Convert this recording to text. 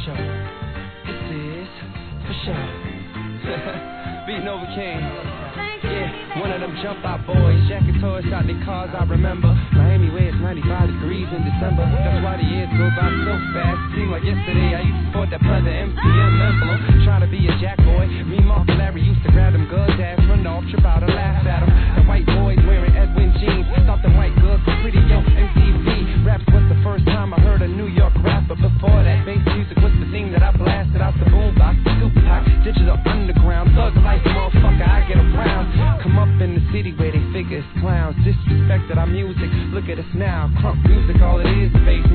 sure. This is for sure. Beat Nova King. Yeah, one of them jump out boys, jacking toys out their cars, I remember. Miami where it's 95 degrees in December. That's why the years go by so fast. Seemed like yesterday I used to support that brother MCM envelope. Trying to be a jack boy. Me, Mark, and Larry used to grab them girls' ass, run off, trip out and laugh at them. The white boys wearing Edwin jeans. Thought them white girls were pretty young. MTV raps was the first time I heard a New York rapper. Before that, bass music was the thing that I blasted out the boombox. Tupac, digital underground, thug life, motherfucker, I get around. Come up in the city where they figure it's clowns. Disrespected our music, look at us now. Crunk music, all it is bass.